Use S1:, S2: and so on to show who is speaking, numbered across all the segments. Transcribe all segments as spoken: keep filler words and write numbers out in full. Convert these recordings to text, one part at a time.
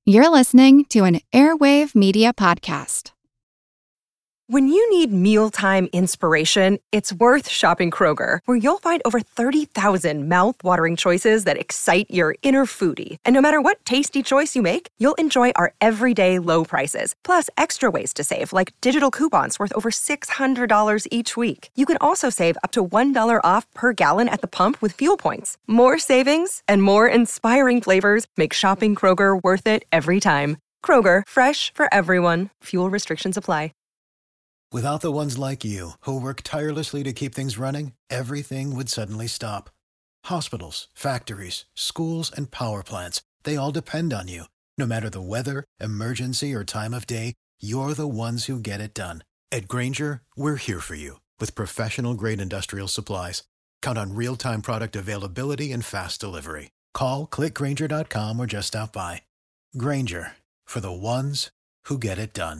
S1: You're listening to an Airwave Media Podcast.
S2: When you need mealtime inspiration, it's worth shopping Kroger, where you'll find over thirty thousand mouth-watering choices that excite your inner foodie. And no matter what tasty choice you make, you'll enjoy our everyday low prices, plus extra ways to save, like digital coupons worth over six hundred dollars each week. You can also save up to one dollar off per gallon at the pump with fuel points. More savings and more inspiring flavors make shopping Kroger worth it every time. Kroger, fresh for everyone. Fuel restrictions apply.
S3: Without the ones like you, who work tirelessly to keep things running, everything would suddenly stop. Hospitals, factories, schools, and power plants, they all depend on you. No matter the weather, emergency, or time of day, you're the ones who get it done. At Grainger, we're here for you with professional-grade industrial supplies. Count on real-time product availability and fast delivery. Call, click Grainger dot com, or just stop by. Grainger, for the ones who get it done.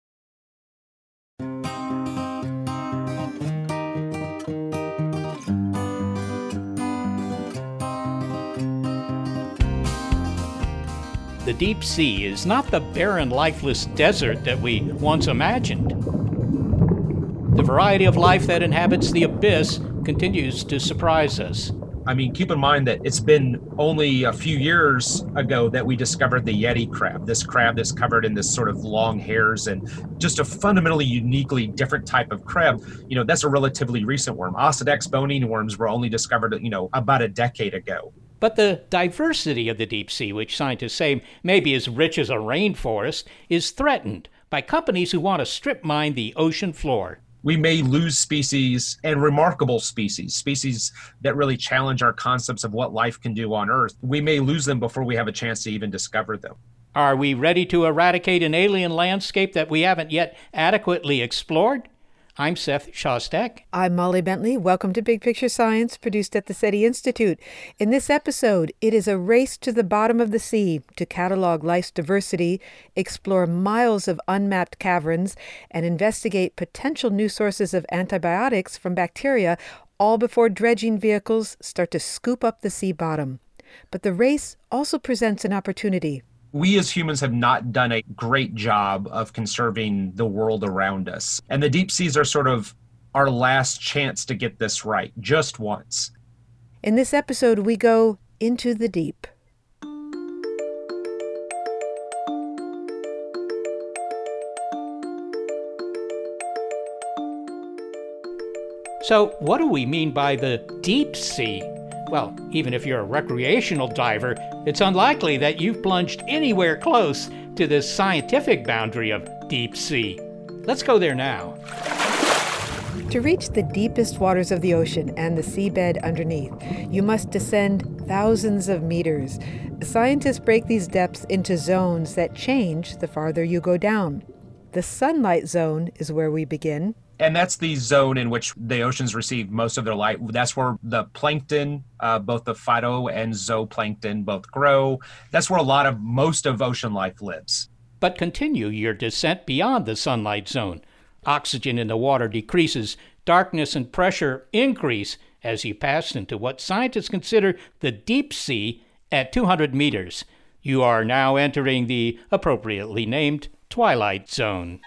S4: The deep sea is not the barren, lifeless desert that we once imagined. The variety of life that inhabits the abyss continues to surprise us.
S5: I mean, keep in mind that it's been only a few years ago that we discovered the Yeti crab, this crab that's covered in this sort of long hairs and just a fundamentally uniquely different type of crab. You know, that's a relatively recent worm. Osedax bonine worms were only discovered, you know, about a decade ago.
S4: But the diversity of the deep sea, which scientists say may be as rich as a rainforest, is threatened by companies who want to strip mine the ocean floor.
S5: We may lose species, and remarkable species, species that really challenge our concepts of what life can do on Earth. We may lose them before we have a chance to even discover them.
S4: Are we ready to eradicate an alien landscape that we haven't yet adequately explored? I'm Seth Shostak.
S6: I'm Molly Bentley. Welcome to Big Picture Science, produced at the SETI Institute. In this episode, it is a race to the bottom of the sea to catalog life's diversity, explore miles of unmapped caverns, and investigate potential new sources of antibiotics from bacteria, all before dredging vehicles start to scoop up the sea bottom. But the race also presents an opportunity.
S5: We as humans have not done a great job of conserving the world around us. And the deep seas are sort of our last chance to get this right, just once.
S6: In this episode, we go into the deep.
S4: So, what do we mean by the deep sea? Well, even if you're a recreational diver, it's unlikely that you've plunged anywhere close to this scientific boundary of deep sea. Let's go there now.
S6: To reach the deepest waters of the ocean and the seabed underneath, you must descend thousands of meters. Scientists break these depths into zones that change the farther you go down. The sunlight zone is where we begin.
S5: And that's the zone in which the oceans receive most of their light. That's where the plankton, uh, both the phyto and zooplankton, both grow. That's where a lot of most of ocean life lives.
S4: But continue your descent beyond the sunlight zone. Oxygen in the water decreases, darkness and pressure increase as you pass into what scientists consider the deep sea at two hundred meters. You are now entering the appropriately named twilight zone.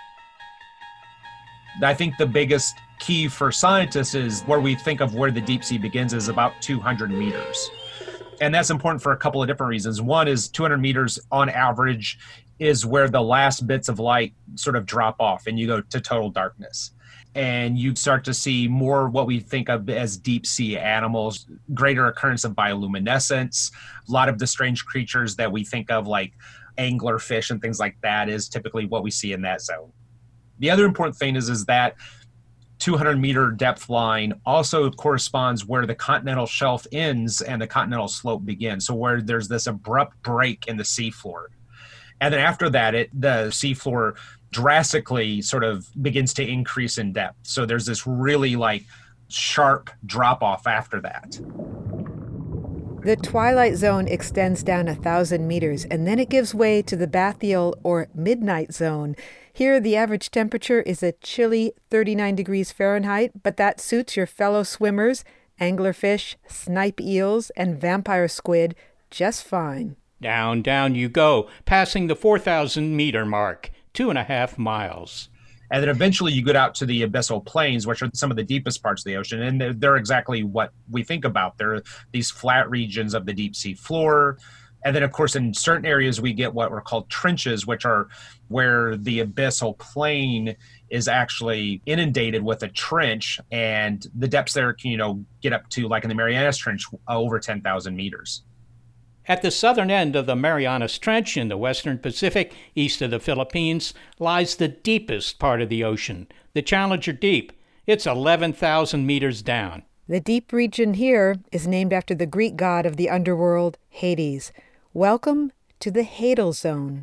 S5: I think the biggest key for scientists is where we think of where the deep sea begins is about two hundred meters. And that's important for a couple of different reasons. One is two hundred meters on average is where the last bits of light sort of drop off and you go to total darkness. And you start to see more what we think of as deep sea animals, greater occurrence of bioluminescence. A lot of the strange creatures that we think of like anglerfish and things like that is typically what we see in that zone. The other important thing is, is that two hundred meter depth line also corresponds where the continental shelf ends and the continental slope begins. So where there's this abrupt break in the seafloor. And then after that, it the seafloor drastically sort of begins to increase in depth. So there's this really like sharp drop off after that.
S6: The twilight zone extends down a thousand meters, and then it gives way to the bathyal or midnight zone. Here, the average temperature is a chilly thirty-nine degrees Fahrenheit, but that suits your fellow swimmers, anglerfish, snipe eels, and vampire squid just fine.
S4: Down, down you go, passing the four thousand meter mark, two and a half miles.
S5: And then eventually you get out to the abyssal plains, which are some of the deepest parts of the ocean. And they're, they're exactly what we think about. They're these flat regions of the deep sea floor. And then, of course, in certain areas, we get what were called trenches, which are where the abyssal plain is actually inundated with a trench. And the depths there can, you know, get up to, like in the Marianas Trench, over ten thousand meters.
S4: At the southern end of the Marianas Trench in the western Pacific, east of the Philippines, lies the deepest part of the ocean, the Challenger Deep. It's eleven thousand meters down.
S6: The deep region here is named after the Greek god of the underworld, Hades. Welcome to the Hadal Zone.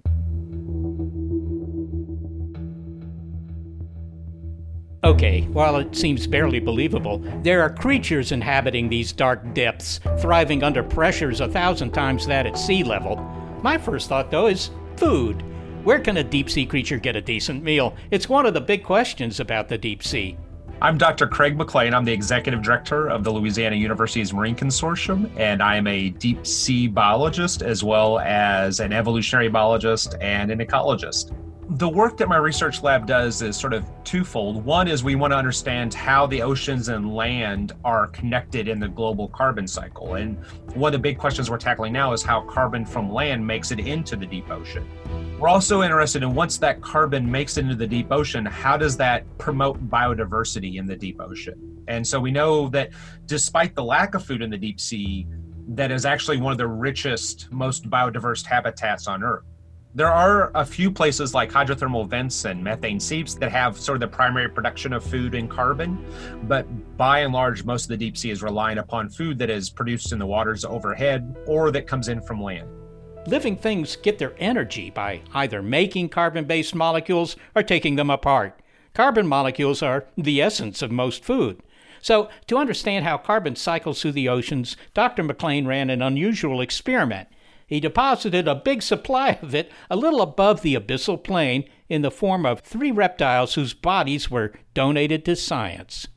S4: Okay, while it seems barely believable, there are creatures inhabiting these dark depths, thriving under pressures a thousand times that at sea level. My first thought, though, is food. Where can a deep-sea creature get a decent meal? It's one of the big questions about the deep sea.
S5: I'm Doctor Craig McLean. I'm the Executive Director of the Louisiana University's Marine Consortium, and I am a deep sea biologist as well as an evolutionary biologist and an ecologist. The work that my research lab does is sort of twofold. One is we want to understand how the oceans and land are connected in the global carbon cycle. And one of the big questions we're tackling now is how carbon from land makes it into the deep ocean. We're also interested in once that carbon makes it into the deep ocean, how does that promote biodiversity in the deep ocean? And so we know that despite the lack of food in the deep sea, that is actually one of the richest, most biodiverse habitats on Earth. There are a few places like hydrothermal vents and methane seeps that have sort of the primary production of food and carbon, but by and large, most of the deep sea is relying upon food that is produced in the waters overhead or that comes in from land.
S4: Living things get their energy by either making carbon-based molecules or taking them apart. Carbon molecules are the essence of most food. So, to understand how carbon cycles through the oceans, Doctor McLean ran an unusual experiment. He deposited a big supply of it a little above the abyssal plain in the form of three reptiles whose bodies were donated to science.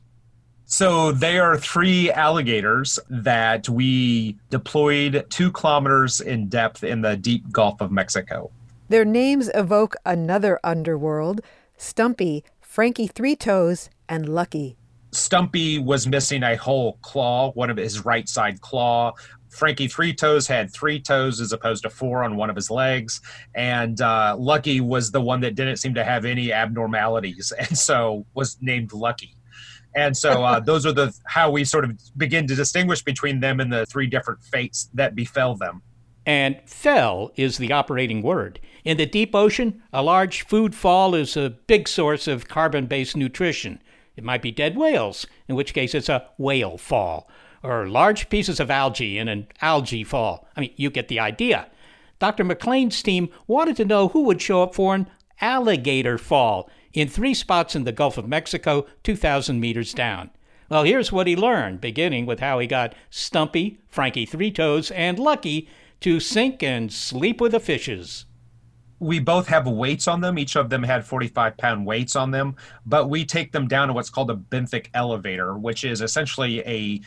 S5: So they are three alligators that we deployed two kilometers in depth in the deep Gulf of Mexico.
S6: Their names evoke another underworld: Stumpy, Frankie Three Toes, and Lucky.
S5: Stumpy was missing a whole claw, one of his right side claw. Frankie Three Toes had three toes as opposed to four on one of his legs. And uh, Lucky was the one that didn't seem to have any abnormalities, and so was named Lucky. And so uh, those are the how we sort of begin to distinguish between them and the three different fates that befell them.
S4: And fell is the operating word. In the deep ocean, a large food fall is a big source of carbon-based nutrition. It might be dead whales, in which case it's a whale fall, or large pieces of algae in an algae fall. I mean, you get the idea. Doctor McLean's team wanted to know who would show up for an alligator fall in three spots in the Gulf of Mexico, two thousand meters down. Well, here's what he learned, beginning with how he got Stumpy, Frankie Three Toes, and Lucky to sink and sleep with the fishes.
S5: We both have weights on them. Each of them had forty-five pound weights on them, but we take them down to what's called a benthic elevator, which is essentially a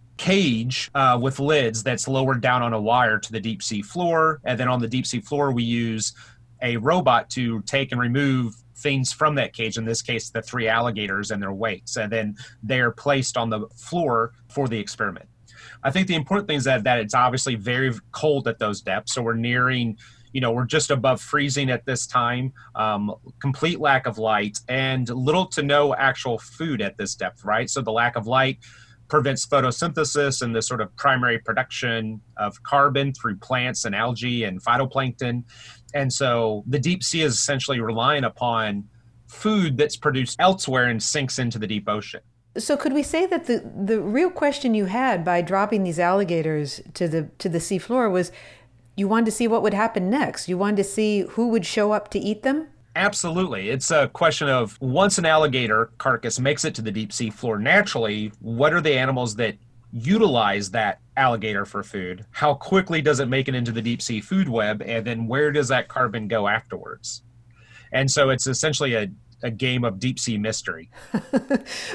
S5: cage uh, with lids that's lowered down on a wire to the deep sea floor. And then on the deep sea floor, we use a robot to take and remove things from that cage, in this case, the three alligators and their weights. And then they're placed on the floor for the experiment. I think the important thing is that, that it's obviously very cold at those depths. So we're nearing, you know, we're just above freezing at this time, um, complete lack of light, and little to no actual food at this depth, right? So the lack of light prevents photosynthesis and the sort of primary production of carbon through plants and algae and phytoplankton. And so the deep sea is essentially relying upon food that's produced elsewhere and sinks into the deep ocean.
S6: So could we say that the, the real question you had by dropping these alligators to the to the seafloor was you wanted to see what would happen next? You wanted to see who would show up to eat them?
S5: Absolutely. It's a question of once an alligator carcass makes it to the deep sea floor naturally, what are the animals that utilize that alligator for food? How quickly does it make it into the deep sea food web? And then where does that carbon go afterwards? And so it's essentially a, a game of deep sea mystery.
S6: But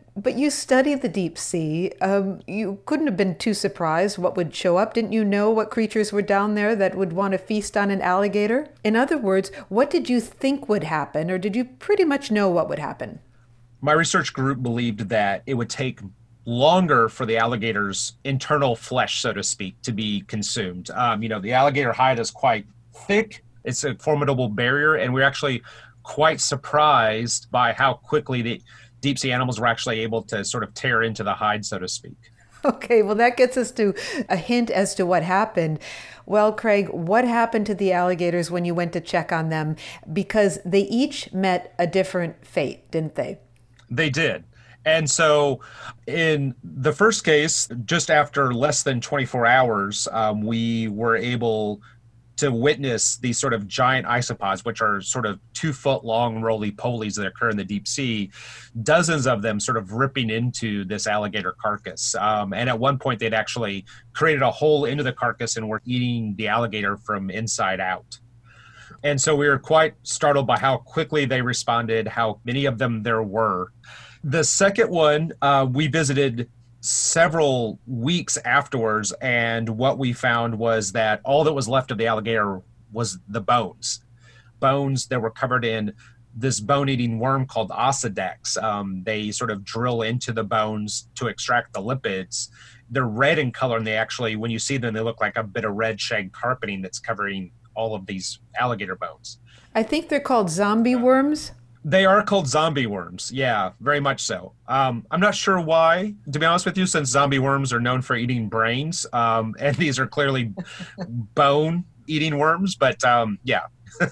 S6: But you study the deep sea. Um, you couldn't have been too surprised what would show up. Didn't you know what creatures were down there that would want to feast on an alligator? In other words, what did you think would happen, or did you pretty much know what would happen?
S5: My research group believed that it would take longer for the alligator's internal flesh, so to speak, to be consumed. Um, you know, the alligator hide is quite thick. It's a formidable barrier, and we're actually quite surprised by how quickly the deep sea animals were actually able to sort of tear into the hide, so to speak.
S6: Okay, well, that gets us to a hint as to what happened. Well, Craig, what happened to the alligators when you went to check on them? Because they each met a different fate, didn't they?
S5: They did. And so in the first case, just after less than twenty-four hours, um, we were able to witness these sort of giant isopods, which are sort of two foot long roly-polies that occur in the deep sea, dozens of them sort of ripping into this alligator carcass. Um, and at one point they'd actually created a hole into the carcass and were eating the alligator from inside out. And so we were quite startled by how quickly they responded, how many of them there were. The second one, uh, we visited several weeks afterwards, and what we found was that all that was left of the alligator was the bones. Bones that were covered in this bone-eating worm called Osedax. Um, they sort of drill into the bones to extract the lipids. They're red in color, and they actually, when you see them, they look like a bit of red shag carpeting that's covering all of these alligator bones.
S6: I think they're called zombie worms.
S5: They are called zombie worms. Yeah, very much so. Um, I'm not sure why, to be honest with you, since zombie worms are known for eating brains, um, and these are clearly bone-eating worms, but um, yeah.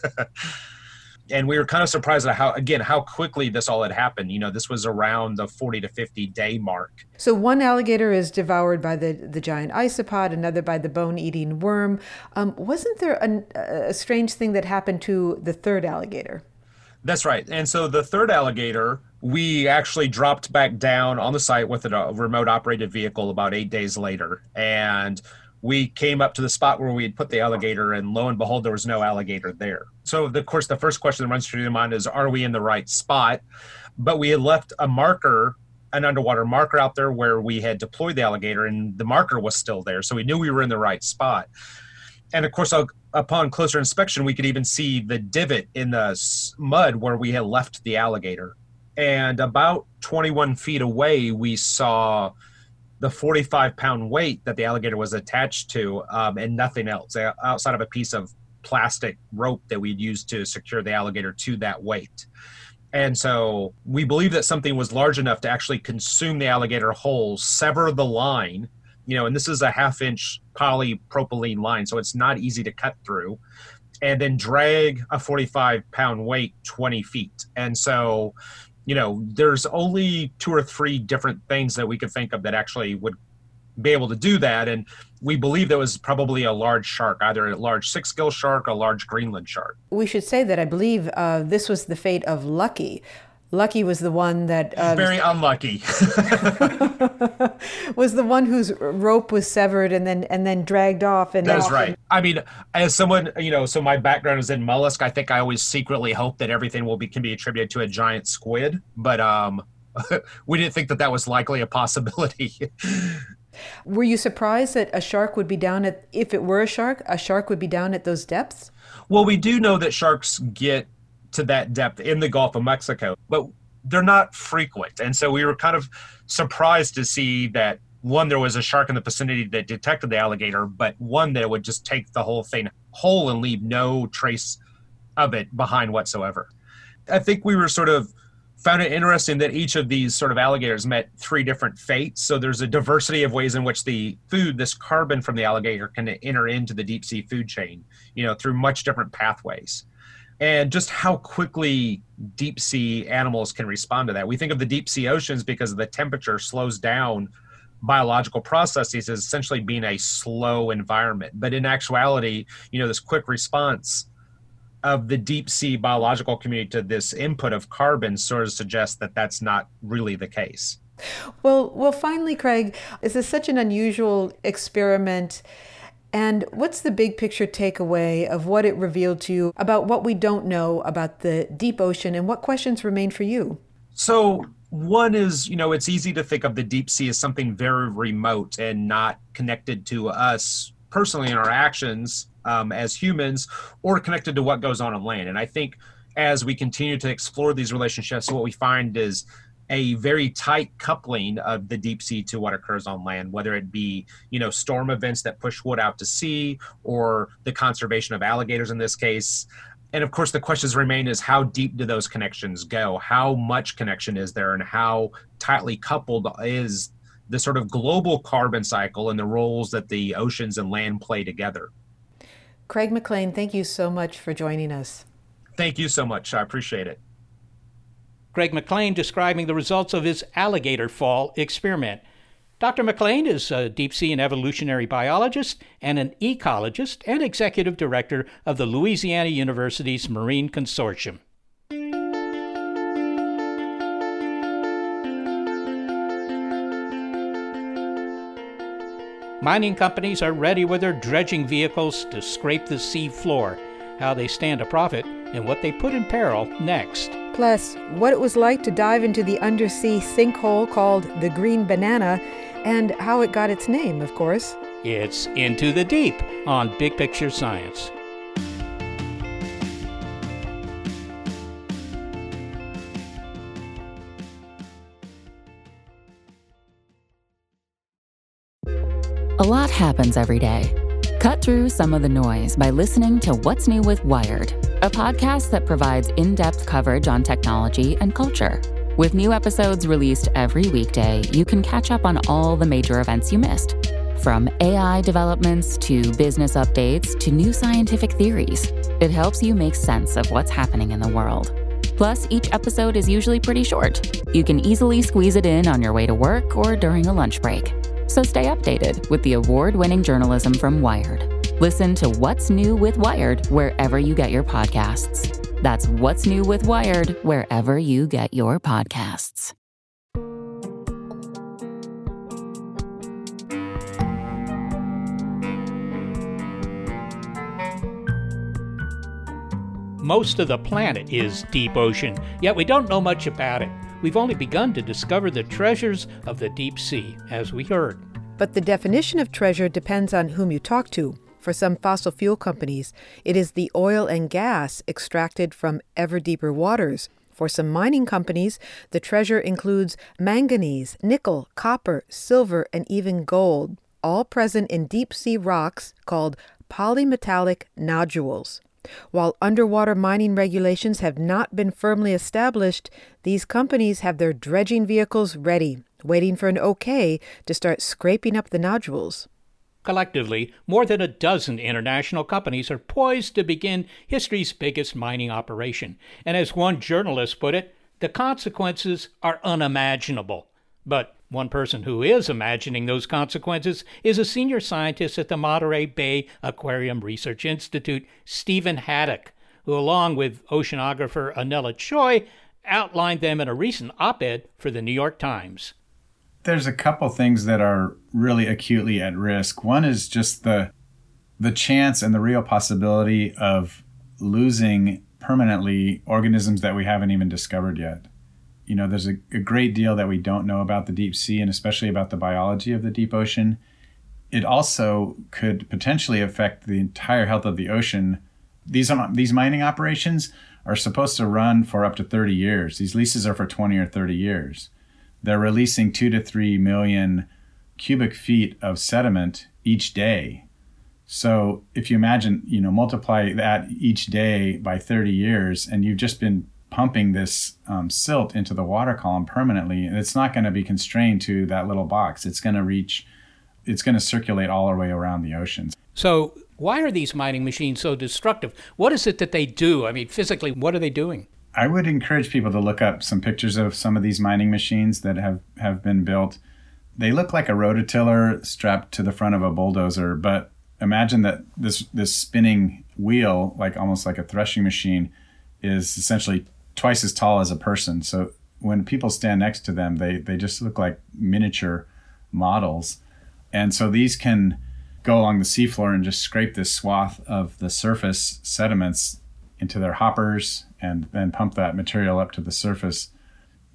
S5: And we were kind of surprised at how, again, how quickly this all had happened. You know, this was around the forty to fifty day mark.
S6: So one alligator is devoured by the, the giant isopod, another by the bone-eating worm. Um, wasn't there a, a strange thing that happened to the third alligator?
S5: That's right. And so the third alligator, we actually dropped back down on the site with a remote operated vehicle about eight days later. And we came up to the spot where we had put the alligator, and lo and behold, there was no alligator there. So, of course, the first question that runs through your mind is, are we in the right spot? But we had left a marker, an underwater marker out there where we had deployed the alligator, and the marker was still there. So we knew we were in the right spot. And of course, upon closer inspection, we could even see the divot in the mud where we had left the alligator. And about twenty-one feet away, we saw the forty-five pound weight that the alligator was attached to, um, and nothing else, outside of a piece of plastic rope that we'd used to secure the alligator to that weight. And so we believe that something was large enough to actually consume the alligator whole, sever the line, you know, and this is a half inch polypropylene line, so it's not easy to cut through, and then drag a forty-five pound weight twenty feet. And so, you know, there's only two or three different things that we could think of that actually would be able to do that. And we believe there was probably a large shark, either a large six-gill shark or a large Greenland shark.
S6: We should say that I believe uh, this was the fate of Lucky. Lucky was the one that... Uh,
S5: Very unlucky.
S6: was the one whose rope was severed and then and then dragged off. And
S5: That's right. I mean, as someone, you know, so my background is in mollusk. I think I always secretly hope that everything will be can be attributed to a giant squid. But um, we didn't think that that was likely a possibility.
S6: Were you surprised that a shark would be down at, if it were a shark, a shark would be down at those depths?
S5: Well, we do know that sharks get to that depth in the Gulf of Mexico, but they're not frequent. And so we were kind of surprised to see that, one, there was a shark in the vicinity that detected the alligator, but one that would just take the whole thing whole and leave no trace of it behind whatsoever. I think we were sort of found it interesting that each of these sort of alligators met three different fates. So there's a diversity of ways in which the food, this carbon from the alligator, can enter into the deep sea food chain, you know, through much different pathways. And just how quickly deep sea animals can respond to that. We think of the deep sea oceans because the temperature slows down biological processes as essentially being a slow environment. But in actuality, you know, this quick response of the deep sea biological community to this input of carbon sort of suggests that that's not really the case.
S6: Well, well, finally, Craig, this is such an unusual experiment. And what's the big picture takeaway of what it revealed to you about what we don't know about the deep ocean, and what questions remain for you?
S5: So One is, you know, it's easy to think of the deep sea as something very remote and not connected to us personally in our actions um, as humans, or connected to what goes on on land. And I think as we continue to explore these relationships, what we find is a very tight coupling of the deep sea to what occurs on land, whether it be, you know, storm events that push wood out to sea, or the conservation of alligators in this case. And of course, the questions remain is how deep do those connections go? How much connection is there, and how tightly coupled is the sort of global carbon cycle and the roles that the oceans and land play together?
S6: Craig McLean, thank you so much for joining us.
S5: Thank you so much. I appreciate it.
S4: Craig McLean describing the results of his alligator fall experiment. Doctor McLean is a deep sea and evolutionary biologist and an ecologist and executive director of the Louisiana University's Marine Consortium. Mining companies are ready with their dredging vehicles to scrape the sea floor, how they stand to profit, and what they put in peril next.
S6: Plus, what it was like to dive into the undersea sinkhole called the Green Banana, and how it got its name, of course.
S4: It's Into the Deep on Big Picture Science.
S7: A lot happens every day. Cut through some of the noise by listening to What's New with Wired, a podcast that provides in-depth coverage on technology and culture. With new episodes released every weekday, you can catch up on all the major events you missed. From A I developments to business updates to new scientific theories, it helps you make sense of what's happening in the world. Plus, each episode is usually pretty short. You can easily squeeze it in on your way to work or during a lunch break. So stay updated with the award-winning journalism from Wired. Listen to What's New with Wired wherever you get your podcasts. That's What's New with Wired wherever you get your podcasts.
S4: Most of the planet is deep ocean, yet we don't know much about it. We've only begun to discover the treasures of the deep sea, as we heard.
S6: But the definition of treasure depends on whom you talk to. For some fossil fuel companies, it is the oil and gas extracted from ever deeper waters. For some mining companies, the treasure includes manganese, nickel, copper, silver, and even gold, all present in deep-sea rocks called polymetallic nodules. While underwater mining regulations have not been firmly established, these companies have their dredging vehicles ready, waiting for an okay to start scraping up the nodules.
S4: Collectively, more than a dozen international companies are poised to begin history's biggest mining operation. And as one journalist put it, the consequences are unimaginable. But one person who is imagining those consequences is a senior scientist at the Monterey Bay Aquarium Research Institute, Stephen Haddock, who, along with oceanographer Anela Choi, outlined them in a recent op-ed for the New York Times.
S8: There's a couple things that are really acutely at risk. One is just the the chance and the real possibility of losing permanently organisms that we haven't even discovered yet. You know, there's a, a great deal that we don't know about the deep sea, and especially about the biology of the deep ocean. It also could potentially affect the entire health of the ocean. These, um, these mining operations are supposed to run for up to thirty years. These leases are for twenty or thirty years. They're releasing two to three million cubic feet of sediment each day. So if you imagine, you know, multiply that each day by thirty years, and you've just been pumping this um, silt into the water column permanently, and it's not going to be constrained to that little box. It's going to reach, it's going to circulate all the way around the oceans.
S4: So why are these mining machines so destructive? What is it that they do? I mean, physically, what are they doing?
S8: I would encourage people to look up some pictures of some of these mining machines that have, have been built. They look like a rototiller strapped to the front of a bulldozer, but imagine that this this spinning wheel, like almost like a threshing machine, is essentially twice as tall as a person. So when people stand next to them, they, they just look like miniature models. And so these can go along the seafloor and just scrape this swath of the surface sediments into their hoppers and then pump that material up to the surface.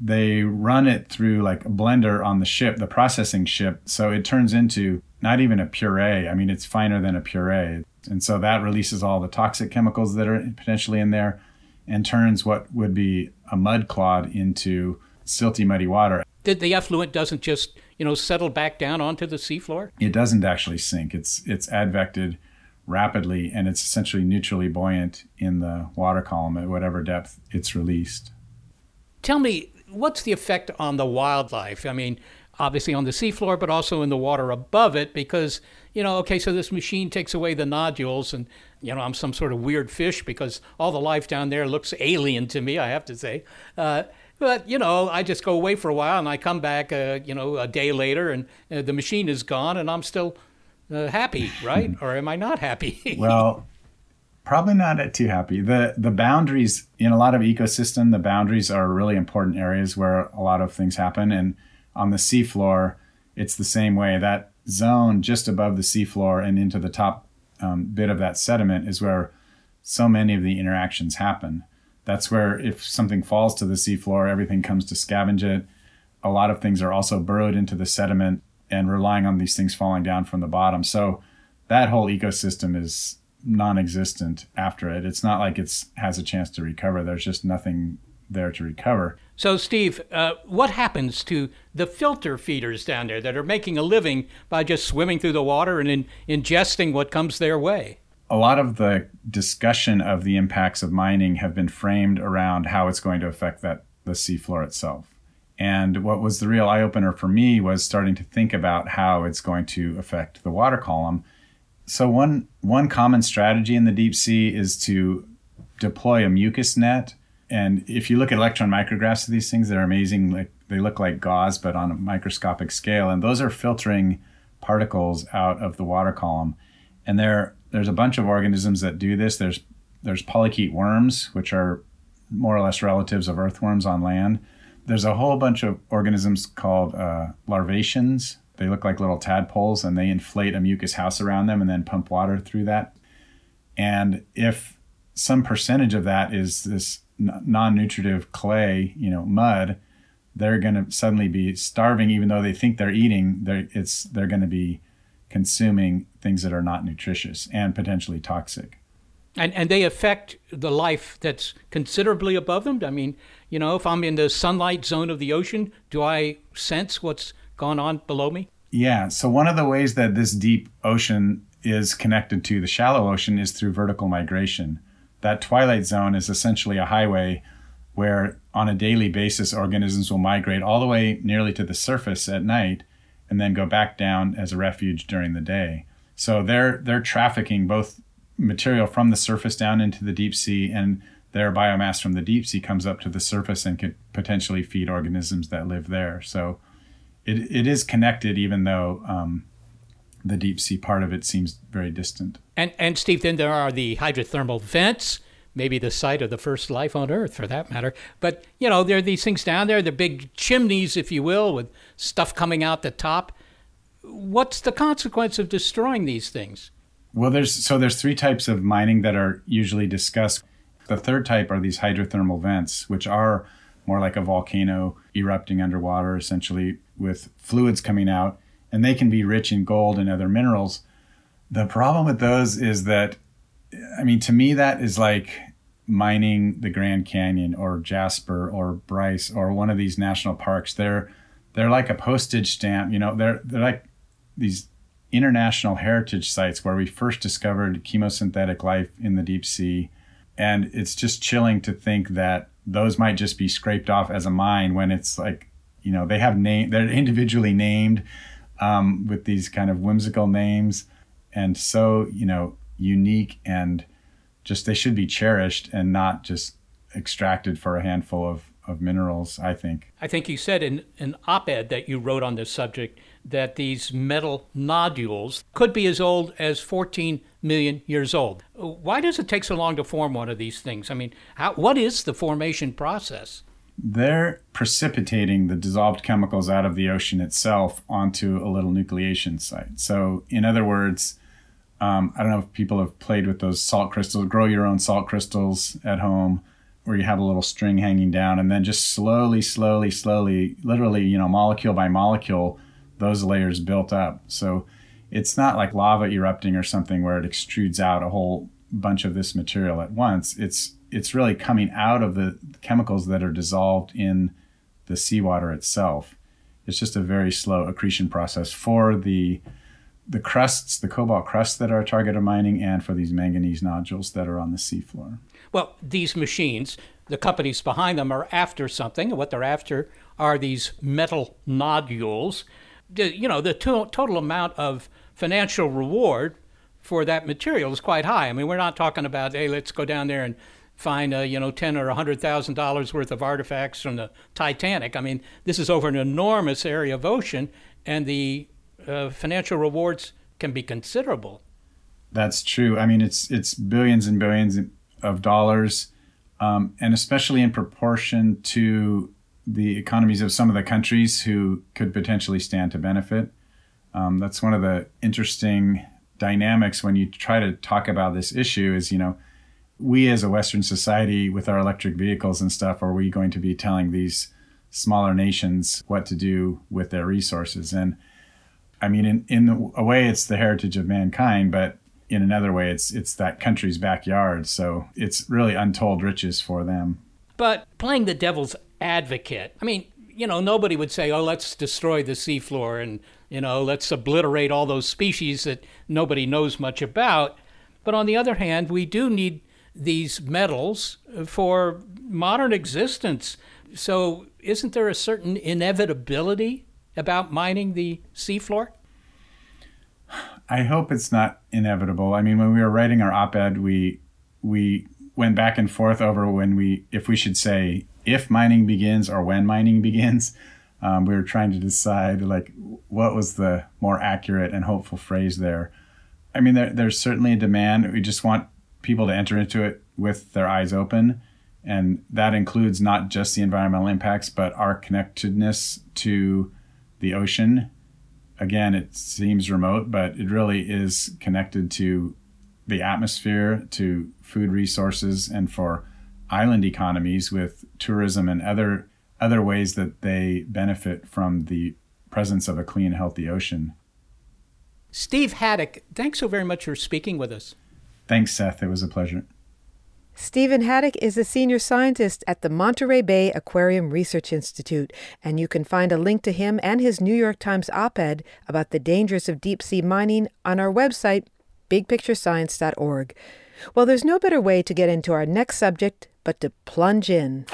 S8: they run it through like a blender on the ship, the processing ship. So it turns into not even a puree. I mean, it's finer than a puree. And so that releases all the toxic chemicals that are potentially in there and turns what would be a mud clod into silty, muddy water.
S4: The, the effluent doesn't just, you know, settle back down onto the seafloor?
S8: It doesn't actually sink. It's it's advected rapidly, and it's essentially neutrally buoyant in the water column at whatever depth it's released.
S4: Tell me, what's the effect on the wildlife? I mean, obviously on the seafloor, but also in the water above it, because, you know, okay, so this machine takes away the nodules, and, you know, I'm some sort of weird fish because all the life down there looks alien to me, I have to say. Uh, But, you know, I just go away for a while and I come back, uh, you know, a day later and uh, the machine is gone and I'm still uh, happy, right? Or am I not happy?
S8: Well, probably not too happy. The the boundaries in a lot of ecosystem, the boundaries are really important areas where a lot of things happen. And on the seafloor, it's the same way. That zone just above the seafloor and into the top um, bit of that sediment is where so many of the interactions happen. That's where if something falls to the seafloor, everything comes to scavenge it. A lot of things are also burrowed into the sediment and relying on these things falling down from the bottom. So that whole ecosystem is non-existent after it. It's not like it's has a chance to recover. There's just nothing there to recover.
S4: So, Steve, uh, what happens to the filter feeders down there that are making a living by just swimming through the water and in, ingesting what comes their way?
S8: A lot of the discussion of the impacts of mining have been framed around how it's going to affect that the seafloor itself. And what was the real eye-opener for me was starting to think about how it's going to affect the water column. So one one common strategy in the deep sea is to deploy a mucus net. And if you look at electron micrographs of these things, they're amazing. Like they look like gauze, but on a microscopic scale. And those are filtering particles out of the water column. And there, there's a bunch of organisms that do this. There's there's polychaete worms, which are more or less relatives of earthworms on land. There's a whole bunch of organisms called uh, larvaceans. They look like little tadpoles, and they inflate a mucus house around them and then pump water through that. And if some percentage of that is this non-nutritive clay, you know, mud, they're going to suddenly be starving, even though they think they're eating. They're, it's, they're going to be consuming things that are not nutritious and potentially toxic.
S4: And and they affect the life that's considerably above them? I mean, you know, if I'm in the sunlight zone of the ocean, do I sense what's gone on below me?
S8: Yeah. So one of the ways that this deep ocean is connected to the shallow ocean is through vertical migration. That twilight zone is essentially a highway where on a daily basis, organisms will migrate all the way nearly to the surface at night and then go back down as a refuge during the day. So they're they're trafficking both material from the surface down into the deep sea, and their biomass from the deep sea comes up to the surface and could potentially feed organisms that live there. So it it is connected, even though um, the deep sea part of it seems very distant.
S4: And and Steve, then there are the hydrothermal vents, maybe the site of the first life on Earth, for that matter. But, you know, there are these things down there, the big chimneys, if you will, with stuff coming out the top. What's the consequence of destroying these things?
S8: Well, there's so there's three types of mining that are usually discussed. The third type are these hydrothermal vents, which are more like a volcano erupting underwater, essentially, with fluids coming out, and they can be rich in gold and other minerals. The problem with those is that, I mean, to me, that is like mining the Grand Canyon or Jasper or Bryce or one of these national parks. They're they're like a postage stamp, you know, they're they're like these international heritage sites where we first discovered chemosynthetic life in the deep sea. And it's just chilling to think that those might just be scraped off as a mine when it's like, you know, they have name, they're individually named um, with these kind of whimsical names and so, you know, unique, and just they should be cherished and not just extracted for a handful of, of minerals, I think.
S4: I think you said in an op-ed that you wrote on this subject that these metal nodules could be as old as fourteen million years old. Why does it take so long to form one of these things? I mean, how, what is the formation process?
S8: They're precipitating the dissolved chemicals out of the ocean itself onto a little nucleation site. So in other words, um, I don't know if people have played with those salt crystals, grow your own salt crystals at home. where you have a little string hanging down, and then just slowly, slowly, slowly, literally, you know, molecule by molecule, those layers built up. So it's not like lava erupting or something where it extrudes out a whole bunch of this material at once. It's it's really coming out of the chemicals that are dissolved in the seawater itself. It's just a very slow accretion process for the the crusts, the cobalt crusts that are a target of mining, and for these manganese nodules that are on the seafloor.
S4: Well, these machines, the companies behind them are after something, and what they're after are these metal nodules. The, you know, the to- total amount of financial reward for that material is quite high. I mean, we're not talking about, hey, let's go down there and find, uh, you know, ten or one hundred thousand dollars worth of artifacts from the Titanic. I mean, this is over an enormous area of ocean, and the uh, financial rewards can be considerable.
S8: That's true. I mean, it's it's billions and billions of dollars, um, and especially in proportion to the economies of some of the countries who could potentially stand to benefit. Um, that's one of the interesting dynamics when you try to talk about this issue is, you know, we as a Western society with our electric vehicles and stuff, are we going to be telling these smaller nations what to do with their resources? And I mean, in, in a way, it's the heritage of mankind, but in another way, it's it's that country's backyard. So it's really untold riches for them.
S4: But playing the devil's advocate, I mean, you know, nobody would say, oh, let's destroy the seafloor and, you know, let's obliterate all those species that nobody knows much about. But on the other hand, we do need these metals for modern existence. So isn't there a certain inevitability about mining the seafloor?
S8: I hope it's not inevitable. I mean, when we were writing our op-ed, we we went back and forth over when we if we should say if mining begins or when mining begins. Um, we were trying to decide like what was the more accurate and hopeful phrase there. I mean, there, there's certainly a demand. We just want people to enter into it with their eyes open. And that includes not just the environmental impacts, but our connectedness to the ocean. Again, it seems remote, but it really is connected to the atmosphere, to food resources, and for island economies with tourism and other other ways that they benefit from the presence of a clean, healthy ocean.
S4: Steve Haddock, thanks so very much for speaking with us.
S8: Thanks, Seth. It was a pleasure.
S6: Stephen Haddock is a senior scientist at the Monterey Bay Aquarium Research Institute, and you can find a link to him and his New York Times op-ed about the dangers of deep-sea mining on our website, big picture science dot org. Well, there's no better way to get into our next subject but to plunge in.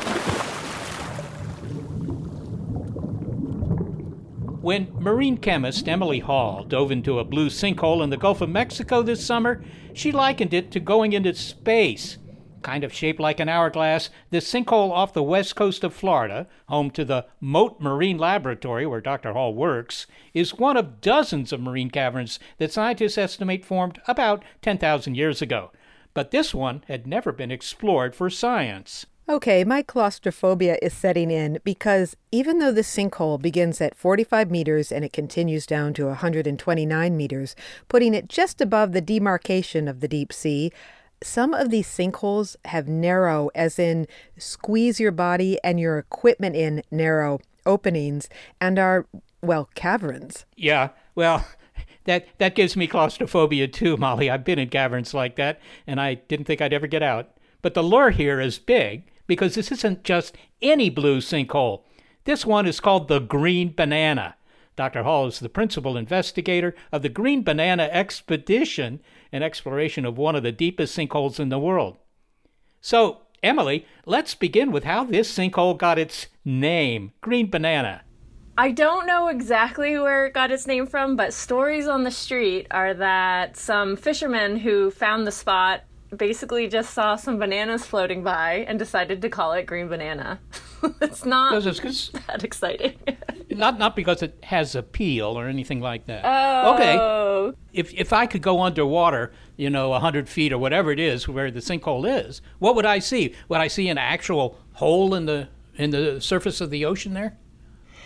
S4: When marine chemist Emily Hall dove into a blue sinkhole in the Gulf of Mexico this summer, she likened it to going into space. Kind of shaped like an hourglass, this sinkhole off the west coast of Florida, home to the Mote Marine Laboratory where Doctor Hall works, is one of dozens of marine caverns that scientists estimate formed about ten thousand years ago. But this one had never been explored for science.
S6: Okay, my claustrophobia is setting in because even though the sinkhole begins at forty-five meters and it continues down to one hundred twenty-nine meters, putting it just above the demarcation of the deep sea, some of these sinkholes have narrow, as in squeeze your body and your equipment in narrow openings, and are, well, caverns.
S4: Yeah, well, that, that gives me claustrophobia too, Molly. I've been in caverns like that, and I didn't think I'd ever get out. But the lure here is big, because this isn't just any blue sinkhole. This one is called the Green Banana. Doctor Hall is the principal investigator of the Green Banana Expedition, an exploration of one of the deepest sinkholes in the world. So, Emily, let's begin with how this sinkhole got its name, Green Banana.
S9: I don't know exactly where it got its name from, but stories on the street are that some fishermen who found the spot basically just saw some bananas floating by and decided to call it Green Banana. It's not
S4: it's, it's,
S9: that exciting.
S4: not not because it has appeal or anything like that.
S9: Oh.
S4: Okay. If if I could go underwater, you know, one hundred feet or whatever it is where the sinkhole is, what would I see? Would I see an actual hole in the in the surface of the ocean there?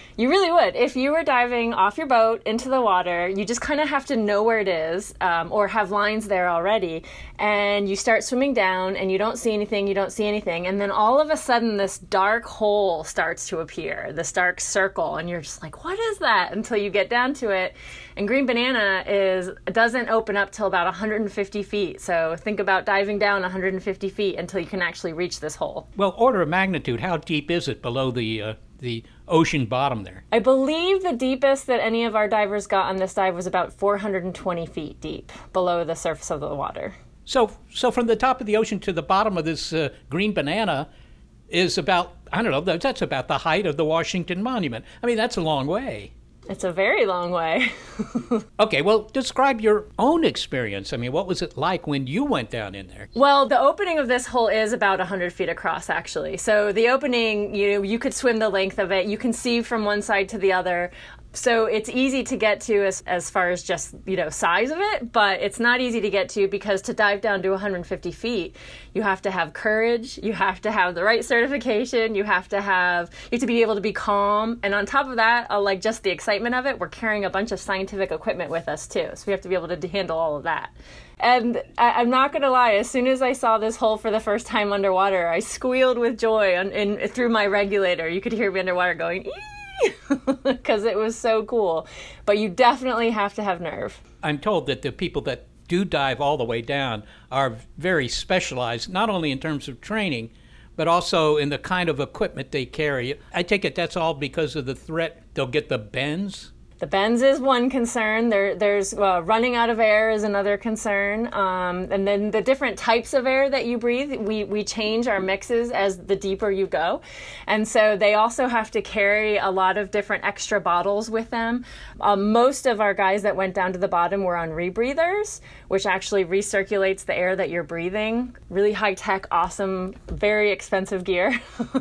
S9: You really would. If you were diving off your boat into the water, you just kind of have to know where it is, um, or have lines there already, and you start swimming down and you don't see anything, you don't see anything, and then all of a sudden this dark hole starts to appear, this dark circle, and you're just like, what is that? Until you get down to it. And Green Banana is doesn't open up till about one hundred fifty feet. So think about diving down one hundred fifty feet until you can actually reach this hole.
S4: Well, order of magnitude, how deep is it below the uh, the ocean bottom there?
S9: I believe the deepest that any of our divers got on this dive was about four hundred twenty feet deep below the surface of the water.
S4: So, so from the top of the ocean to the bottom of this uh, Green Banana is about, I don't know, that's about the height of the Washington Monument. I mean, that's a long way.
S9: It's a very long way.
S4: Okay, well, describe your own experience. I mean, what was it like when you went down in there?
S9: Well, the opening of this hole is about one hundred feet across, actually. So the opening, you know, you could swim the length of it. You can see from one side to the other. So it's easy to get to as, as far as just, you know, size of it, but it's not easy to get to because to dive down to one hundred fifty feet, you have to have courage, you have to have the right certification, you have to have, you have to be able to be calm. And on top of that, uh, like just the excitement of it, we're carrying a bunch of scientific equipment with us too. So we have to be able to handle all of that. And I, I'm not going to lie, as soon as I saw this hole for the first time underwater, I squealed with joy on, in, through my regulator. You could hear me underwater going, ee! Because it was so cool. But you definitely have to have nerve.
S4: I'm told that the people that do dive all the way down are very specialized, not only in terms of training, but also in the kind of equipment they carry. I take it that's all because of the threat they'll get the bends?
S9: The bends is one concern. There, there's uh, running out of air is another concern. Um, and then the different types of air that you breathe, we, we change our mixes as the deeper you go. And so they also have to carry a lot of different extra bottles with them. Um, most of our guys that went down to the bottom were on rebreathers, which actually recirculates the air that you're breathing. Really high-tech, awesome, very expensive gear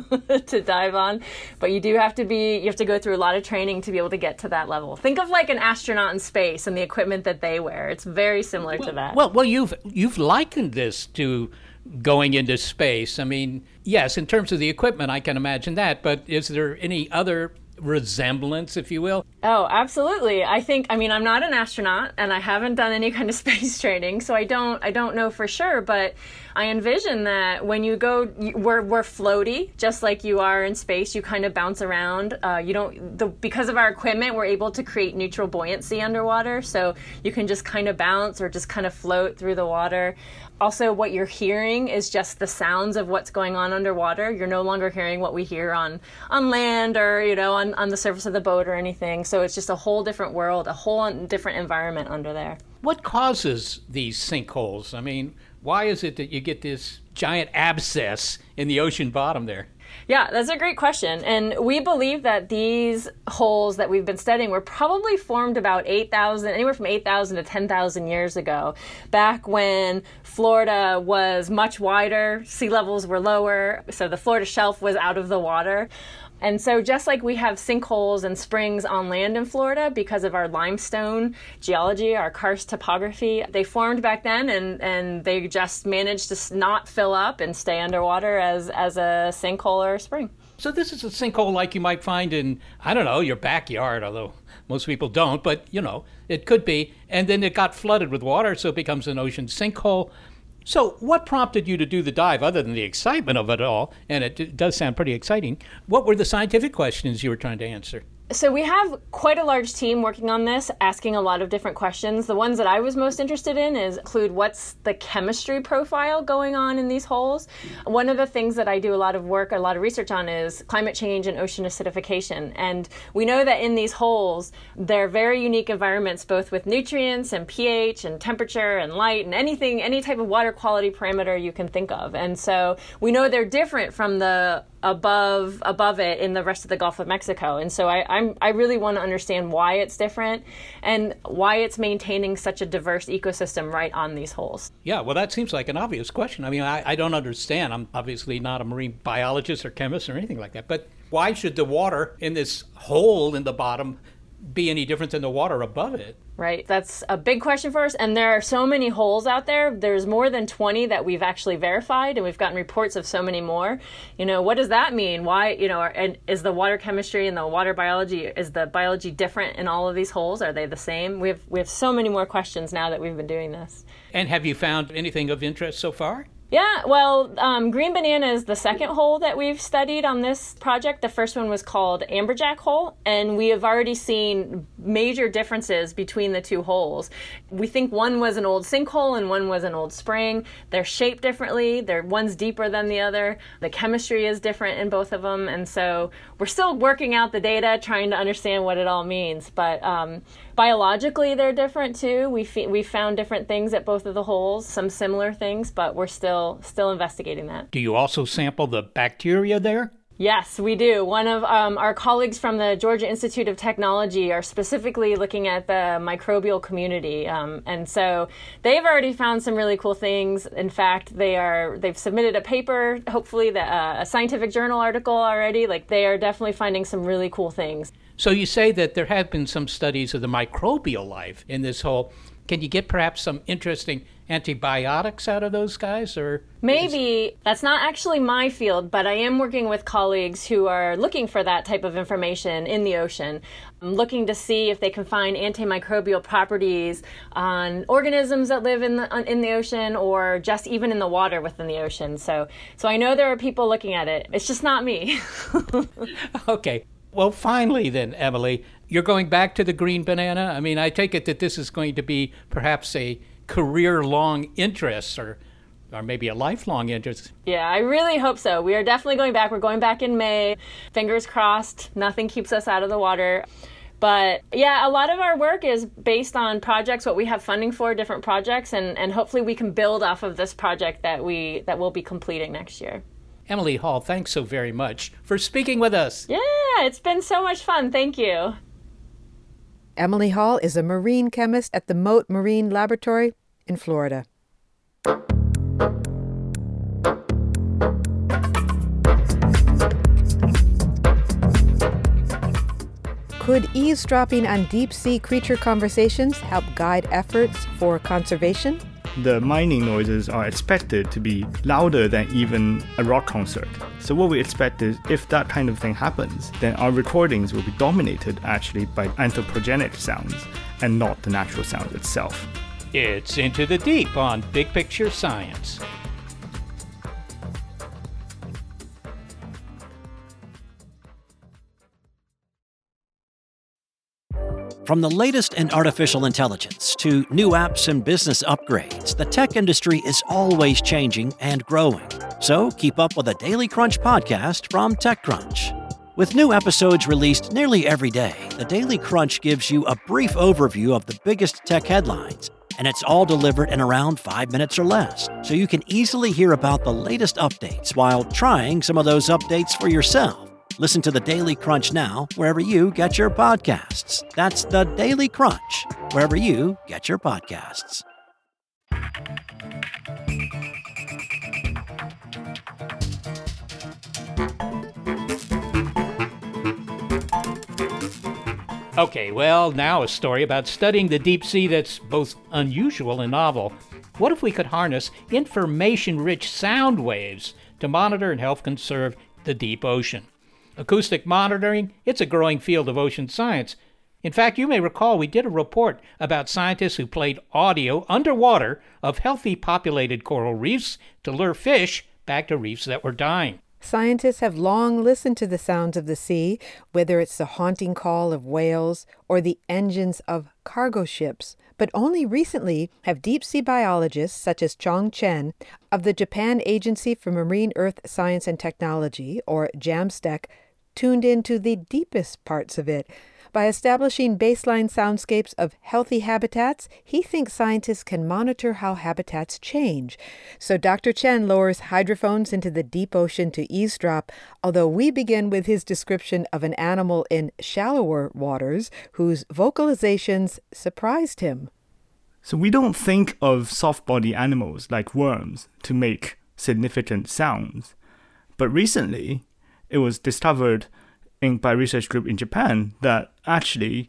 S9: to dive on. But you do have to be, you have to go through a lot of training to be able to get to that level. Think of like an astronaut in space and the equipment that they wear. It's very similar
S4: well,
S9: to that.
S4: Well, well, you've you've likened this to going into space. I mean, yes, in terms of the equipment, I can imagine that. But is there any other resemblance, if you will?
S9: Oh, absolutely. I think, I mean, I'm not an astronaut and I haven't done any kind of space training, so I don't, I don't know for sure, but I envision that when you go, we're, we're floaty, just like you are in space. You kind of bounce around. Uh, you don't, the, because of our equipment, we're able to create neutral buoyancy underwater, so you can just kind of bounce or just kind of float through the water. Also, what you're hearing is just the sounds of what's going on underwater. You're no longer hearing what we hear on, on land or, you know, on, on the surface of the boat or anything. So it's just a whole different world, a whole different environment under there.
S4: What causes these sinkholes? I mean, why is it that you get this giant abscess in the ocean bottom there?
S9: Yeah, that's a great question. And we believe that these holes that we've been studying were probably formed about eight thousand, anywhere from eight thousand to ten thousand years ago, back when Florida was much wider, sea levels were lower, so the Florida shelf was out of the water. And so just like we have sinkholes and springs on land in Florida because of our limestone geology, our karst topography, they formed back then and, and they just managed to not fill up and stay underwater as, as a sinkhole or a spring.
S4: So this is a sinkhole like you might find in, I don't know, your backyard, although most people don't, but, you know, it could be. And then it got flooded with water, so it becomes an ocean sinkhole. So what prompted you to do the dive, other than the excitement of it all? And it, it does sound pretty exciting. What were the scientific questions you were trying to answer?
S9: So we have quite a large team working on this, asking a lot of different questions. The ones that I was most interested in is include what's the chemistry profile going on in these holes. One of the things that I do a lot of work, a lot of research on is climate change and ocean acidification. And we know that in these holes, they're very unique environments, both with nutrients and pH and temperature and light and anything, any type of water quality parameter you can think of. And so we know they're different from the above above it in the rest of the Gulf of Mexico. And so I, I'm I really want to understand why it's different and why it's maintaining such a diverse ecosystem right on these holes.
S4: Yeah, well, that seems like an obvious question. I mean, I, I don't understand. I'm obviously not a marine biologist or chemist or anything like that. But why should the water in this hole in the bottom be any different than the water above it.
S9: Right. That's a big question for us. And there are so many holes out there. There's more than twenty that we've actually verified, and we've gotten reports of so many more. You know, what does that mean? Why, you know, and is the water chemistry and the water biology, is the biology different in all of these holes? Are they the same? We have, we have so many more questions now that we've been doing this.
S4: And have you found anything of interest so far?
S9: Yeah, well, um, green banana is the second hole that we've studied on this project. The first one was called Amberjack Hole, and we have already seen major differences between the two holes. We think one was an old sinkhole and one was an old spring. They're shaped differently. They're one's deeper than the other. The chemistry is different in both of them, and so we're still working out the data, trying to understand what it all means. But um, biologically, they're different too. We f- we found different things at both of the holes, some similar things, but we're still still investigating that.
S4: Do you also sample the bacteria there?
S9: Yes, we do. One of um, our colleagues from the Georgia Institute of Technology are specifically looking at the microbial community. Um, and so they've already found some really cool things. In fact, they are, they've submitted a paper, hopefully the, uh, a scientific journal article already. Like, they are definitely finding some really cool things.
S4: So you say that there have been some studies of the microbial life in this hole. Can you get perhaps some interesting antibiotics out of those guys? Or
S9: maybe. That's not actually my field, but I am working with colleagues who are looking for that type of information in the ocean. I'm looking to see if they can find antimicrobial properties on organisms that live in the in the ocean, or just even in the water within the ocean. So, so I know there are people looking at it. It's just not me.
S4: Okay. Well, finally then, Emily, you're going back to the green banana? I mean, I take it that this is going to be perhaps a career-long interest, or or maybe a lifelong interest.
S9: Yeah, I really hope so. We are definitely going back. We're going back in May. Fingers crossed. Nothing keeps us out of the water. But yeah, a lot of our work is based on projects, what we have funding for, different projects, and, and hopefully we can build off of this project that we that we'll be completing next year.
S4: Emily Hall, thanks so very much for speaking with us.
S9: Yeah, it's been so much fun. Thank you.
S6: Emily Hall is a marine chemist at the Mote Marine Laboratory in Florida. Could eavesdropping on deep-sea creature conversations help guide efforts for conservation?
S10: The mining noises are expected to be louder than even a rock concert. So what we expect is, if that kind of thing happens, then our recordings will be dominated actually by anthropogenic sounds and not the natural sound itself.
S4: It's Into the Deep on Big Picture Science.
S11: From the latest in artificial intelligence to new apps and business upgrades, the tech industry is always changing and growing. So keep up with the Daily Crunch podcast from TechCrunch. With new episodes released nearly every day, the Daily Crunch gives you a brief overview of the biggest tech headlines, and it's all delivered in around five minutes or less, so you can easily hear about the latest updates while trying some of those updates for yourself. Listen to the Daily Crunch now, wherever you get your podcasts. That's the Daily Crunch, wherever you get your podcasts.
S4: Okay, well, now a story about studying the deep sea that's both unusual and novel. What if we could harness information-rich sound waves to monitor and help conserve the deep ocean? Acoustic monitoring, it's a growing field of ocean science. In fact, you may recall we did a report about scientists who played audio underwater of healthy populated coral reefs to lure fish back to reefs that were dying.
S6: Scientists have long listened to the sounds of the sea, whether it's the haunting call of whales or the engines of cargo ships. But only recently have deep-sea biologists such as Chong Chen of the Japan Agency for Marine Earth Science and Technology, or JAMSTEC, tuned into the deepest parts of it. By establishing baseline soundscapes of healthy habitats, he thinks scientists can monitor how habitats change. So Doctor Chen lowers hydrophones into the deep ocean to eavesdrop, although we begin with his description of an animal in shallower waters whose vocalizations surprised him.
S10: So we don't think of soft-body animals like worms to make significant sounds. But recently, it was discovered in, by a research group in Japan that actually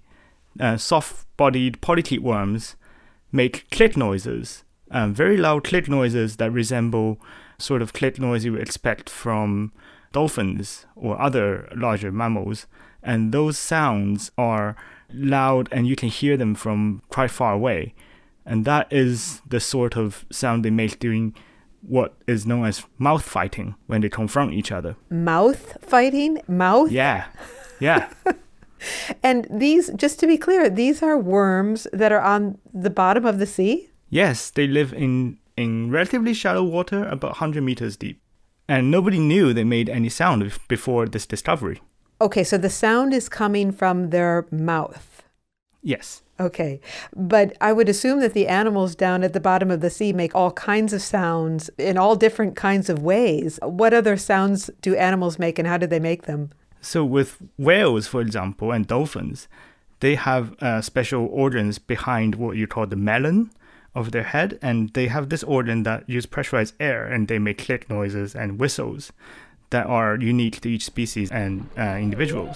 S10: uh, soft-bodied polychaete worms make clit noises, um, very loud clit noises that resemble sort of clit noise you would expect from dolphins or other larger mammals. And those sounds are loud and you can hear them from quite far away. And that is the sort of sound they make during what is known as mouth fighting, when they confront each other.
S6: Mouth fighting? Mouth?
S10: Yeah, yeah.
S6: And these, just to be clear, these are worms that are on the bottom of the sea?
S10: Yes, they live in, in relatively shallow water, about one hundred meters deep. And nobody knew they made any sound before this discovery.
S6: Okay, so the sound is coming from their mouth.
S10: Yes.
S6: Okay, but I would assume that the animals down at the bottom of the sea make all kinds of sounds in all different kinds of ways. What other sounds do animals make, and how do they make them?
S10: So with whales, for example, and dolphins, they have uh, special organs behind what you call the melon of their head, and they have this organ that use pressurized air, and they make click noises and whistles that are unique to each species and uh, individuals.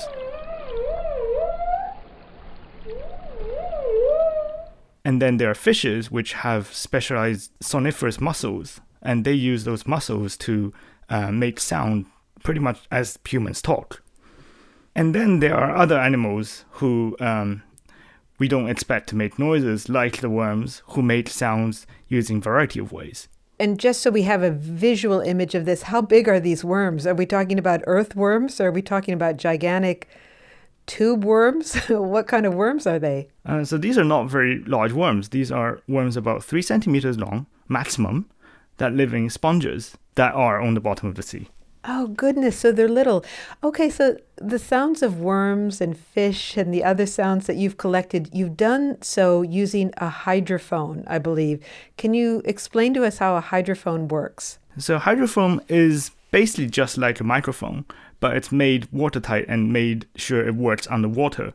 S10: And then there are fishes which have specialized soniferous muscles, and they use those muscles to uh, make sound pretty much as humans talk. And then there are other animals who um, we don't expect to make noises, like the worms, who make sounds using a variety of ways.
S6: And just so we have a visual image of this, how big are these worms? Are we talking about earthworms, or are we talking about gigantic tube worms? What kind of worms are they?
S10: Uh, so these are not very large worms. These are worms about three centimeters long, maximum, that live in sponges that are on the bottom of the sea.
S6: Oh, goodness. So they're little. Okay, so the sounds of worms and fish and the other sounds that you've collected, you've done so using a hydrophone, I believe. Can you explain to us how a hydrophone works?
S10: So hydrophone is basically just like a microphone, but it's made watertight and made sure it works underwater,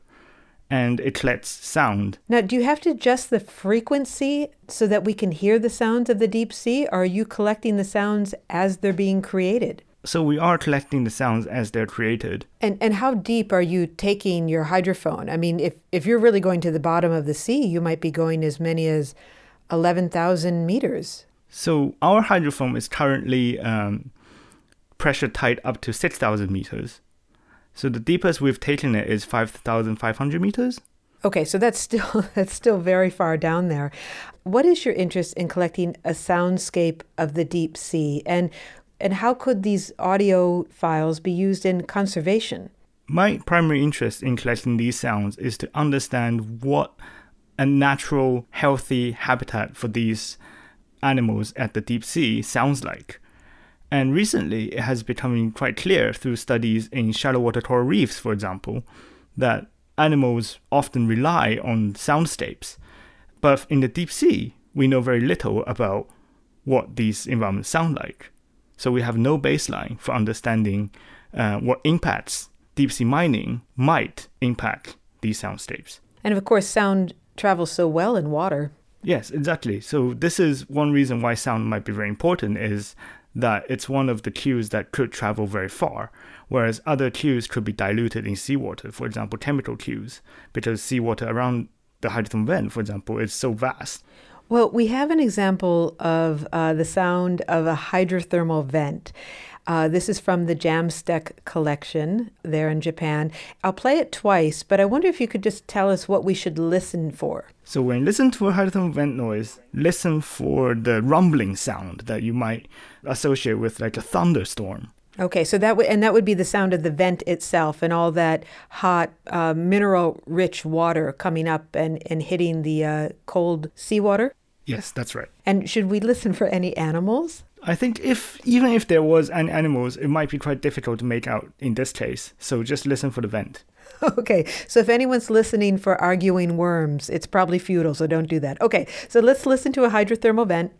S10: and it collects sound.
S6: Now, do you have to adjust the frequency so that we can hear the sounds of the deep sea, or are you collecting the sounds as they're being created?
S10: So we are collecting the sounds as they're created.
S6: And and how deep are you taking your hydrophone? I mean, if, if you're really going to the bottom of the sea, you might be going as many as eleven thousand meters.
S10: So our hydrophone is currently um, pressure tight up to six thousand meters. So the deepest we've taken it is five thousand five hundred meters.
S6: Okay, so that's still that's still very far down there. What is your interest in collecting a soundscape of the deep sea? And And how could these audio files be used in conservation?
S10: My primary interest in collecting these sounds is to understand what a natural, healthy habitat for these animals at the deep sea sounds like. And recently, it has become quite clear through studies in shallow water coral reefs, for example, that animals often rely on soundscapes. But in the deep sea, we know very little about what these environments sound like. So we have no baseline for understanding uh, what impacts deep sea mining might impact these soundscapes.
S6: And of course, sound travels so well in water.
S10: Yes, exactly. So this is one reason why sound might be very important, is that it's one of the cues that could travel very far, whereas other cues could be diluted in seawater, for example, chemical cues, because seawater around the hydrothorn vent, for example, is so vast.
S6: Well, we have an example of uh, the sound of a hydrothermal vent. Uh, this is from the Jamstack collection there in Japan. I'll play it twice, but I wonder if you could just tell us what we should listen for.
S10: So when you listen to a hydrothermal vent noise, listen for the rumbling sound that you might associate with like a thunderstorm.
S6: Okay, so that would and that would be the sound of the vent itself and all that hot, uh, mineral-rich water coming up and, and hitting the uh, cold seawater?
S10: Yes, that's right.
S6: And should we listen for any animals?
S10: I think if even if there was any animals, it might be quite difficult to make out in this case. So just listen for the vent.
S6: Okay, so if anyone's listening for arguing worms, it's probably futile, so don't do that. Okay, so let's listen to a hydrothermal vent.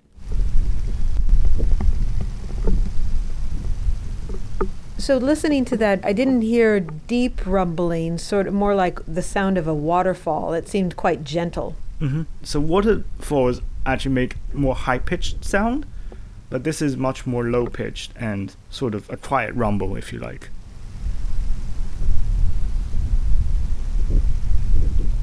S6: So listening to that, I didn't hear deep rumbling, sort of more like the sound of a waterfall. It seemed quite gentle.
S10: Mm-hmm. So waterfalls actually make more high-pitched sound, but this is much more low-pitched and sort of a quiet rumble, if you like.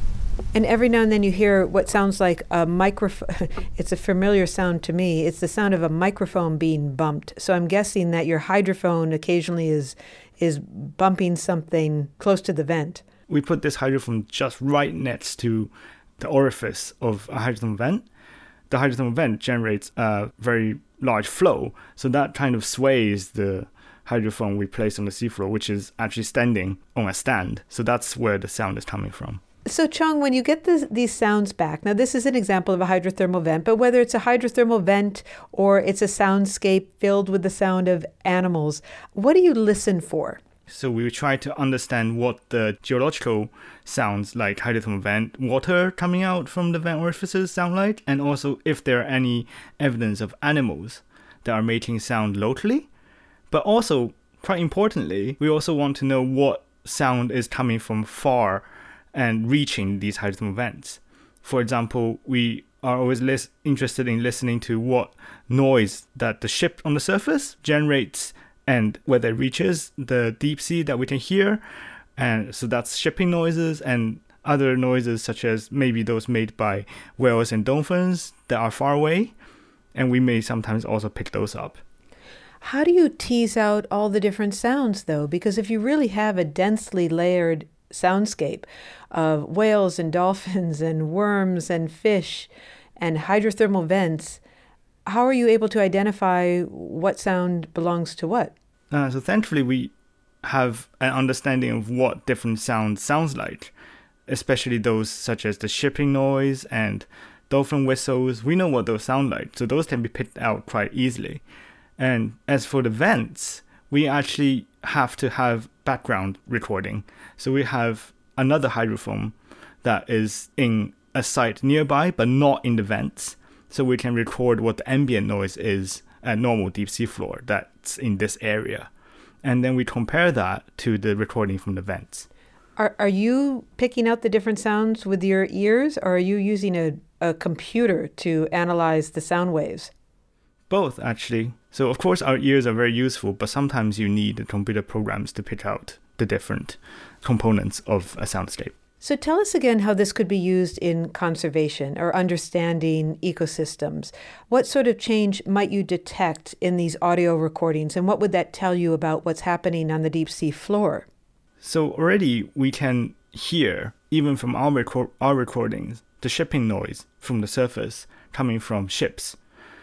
S6: And every now and then you hear what sounds like a microphone. It's a familiar sound to me. It's the sound of a microphone being bumped. So I'm guessing that your hydrophone occasionally is is bumping something close to the vent.
S10: We put this hydrophone just right next to the orifice of a hydrophone vent. The hydrophone vent generates a very large flow, so that kind of sways the hydrophone we place on the seafloor, which is actually standing on a stand. So that's where the sound is coming from.
S6: So, Chung, when you get this, these sounds back, now this is an example of a hydrothermal vent, but whether it's a hydrothermal vent or it's a soundscape filled with the sound of animals, what do you listen for?
S10: So we try to understand what the geological sounds like hydrothermal vent, water coming out from the vent orifices sound like, and also if there are any evidence of animals that are making sound locally. But also, quite importantly, we also want to know what sound is coming from far and reaching these hydrothermal vents. For example, we are always lis- interested in listening to what noise that the ship on the surface generates and whether it reaches the deep sea that we can hear. And so that's shipping noises and other noises such as maybe those made by whales and dolphins that are far away. And we may sometimes also pick those up.
S6: How do you tease out all the different sounds, though? Because if you really have a densely layered soundscape of whales and dolphins and worms and fish and hydrothermal vents, how are you able to identify what sound belongs to what?
S10: Uh, so thankfully we have an understanding of what different sounds sounds like, especially those such as the shipping noise and dolphin whistles. We know what those sound like, so those can be picked out quite easily. And as for the vents, we actually have to have background recording. So we have another hydrophone that is in a site nearby, but not in the vents. So we can record what the ambient noise is at normal deep sea floor that's in this area. And then we compare that to the recording from the vents.
S6: Are are you picking out the different sounds with your ears, or are you using a, a computer to analyze the sound waves?
S10: Both, actually. So, of course, our ears are very useful, but sometimes you need the computer programs to pick out the different components of a soundscape.
S6: So tell us again how this could be used in conservation or understanding ecosystems. What sort of change might you detect in these audio recordings, and what would that tell you about what's happening on the deep sea floor?
S10: So already we can hear, even from our, record- our recordings, the shipping noise from the surface coming from ships.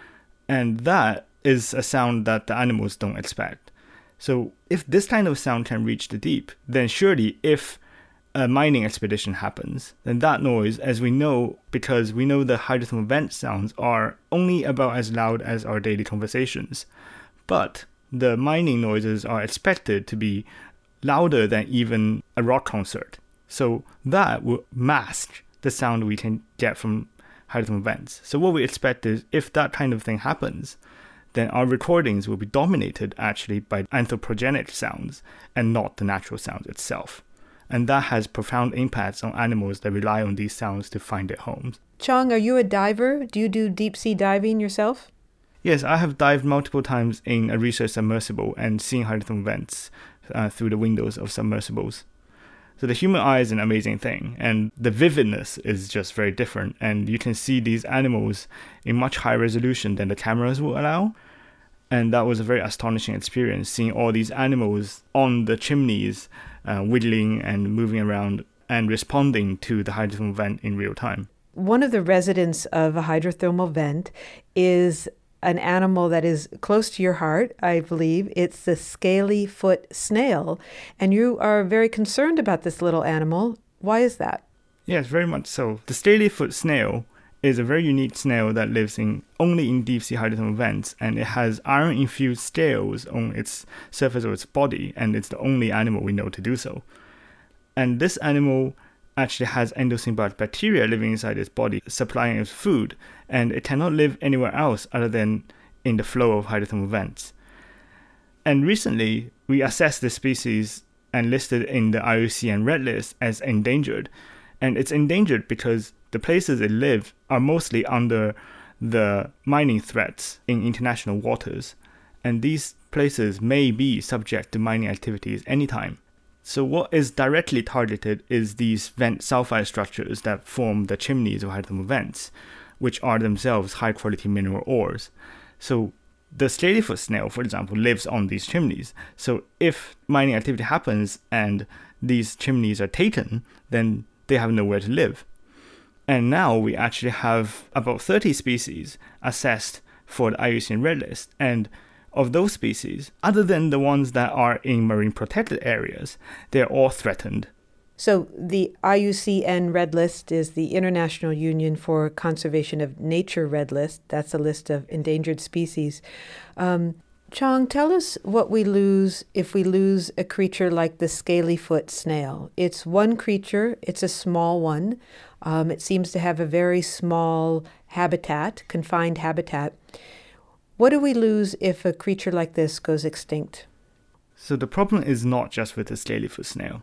S10: And that is a sound that the animals don't expect. So if this kind of sound can reach the deep, then surely if a mining expedition happens, then that noise, as we know, because we know the hydrothermal vent sounds are only about as loud as our daily conversations. But the mining noises are expected to be louder than even a rock concert. So that will mask the sound we can get from hydrothermal vents. So what we expect is if that kind of thing happens, then our recordings will be dominated actually by anthropogenic sounds and not the natural sound itself. And that has profound impacts on animals that rely on these sounds to find their homes.
S6: Chong, are you a diver? Do you do deep sea diving yourself?
S10: Yes, I have dived multiple times in a research submersible and seen hydrothermal vents uh, through the windows of submersibles. So the human eye is an amazing thing, and the vividness is just very different. And you can see these animals in much higher resolution than the cameras will allow. And that was a very astonishing experience, seeing all these animals on the chimneys uh, wiggling and moving around and responding to the hydrothermal vent in real time.
S6: One of the residents of a hydrothermal vent is an animal that is close to your heart, I believe. It's the scaly foot snail. And you are very concerned about this little animal. Why is that?
S10: Yes, very much so. The scaly foot snail is a very unique snail that lives in only in deep sea hydrothermal vents, and it has iron-infused scales on its surface of its body, and it's the only animal we know to do so. And this animal actually has endosymbiotic bacteria living inside its body, supplying it food, and it cannot live anywhere else other than in the flow of hydrothermal vents. And recently, we assessed this species and listed in the I U C N Red List as endangered. And it's endangered because the places it lives are mostly under the mining threats in international waters. And these places may be subject to mining activities anytime. So what is directly targeted is these vent sulfide structures that form the chimneys of hydrothermal vents, which are themselves high-quality mineral ores. So the scalyfoot snail, for example, lives on these chimneys. So if mining activity happens and these chimneys are taken, then they have nowhere to live. And now we actually have about thirty species assessed for the I U C N Red List. And of those species, other than the ones that are in marine protected areas, they're all threatened.
S6: So the I U C N Red List is the International Union for Conservation of Nature Red List. That's a list of endangered species. Um, Chong, tell us what we lose if we lose a creature like the scalyfoot snail. It's one creature. It's a small one. Um, it seems to have a very small habitat, confined habitat. What do we lose if a creature like this goes extinct?
S10: So the problem is not just with the scalyfoot snail.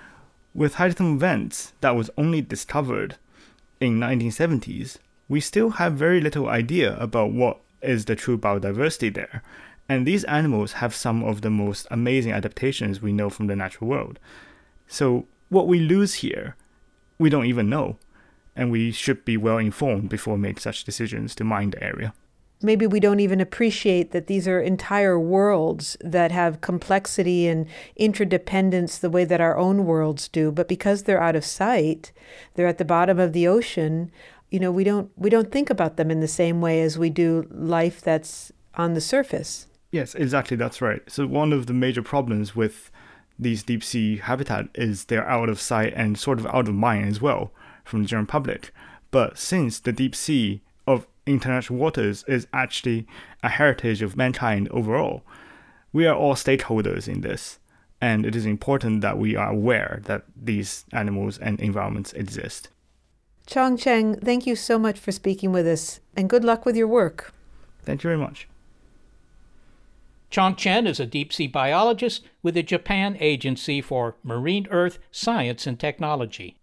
S10: With hydrothermal vents that was only discovered in nineteen seventies, we still have very little idea about what is the true biodiversity there. And these animals have some of the most amazing adaptations we know from the natural world. So what we lose here, we don't even know. And we should be well informed before we make such decisions to mine the area.
S6: Maybe we don't even appreciate that these are entire worlds that have complexity and interdependence the way that our own worlds do. But because they're out of sight, they're at the bottom of the ocean, you know, we don't we don't think about them in the same way as we do life that's on the surface.
S10: Yes, exactly, that's right. So one of the major problems with these deep sea habitat is they're out of sight and sort of out of mind as well from the general public. But since the deep sea of international waters is actually a heritage of mankind overall, we are all stakeholders in this, and it is important that we are aware that these animals and environments exist.
S6: Chong Cheng, thank you so much for speaking with us, and good luck with your work.
S10: Thank you very much.
S4: Chong Chen is a deep-sea biologist with the Japan Agency for Marine Earth Science and Technology.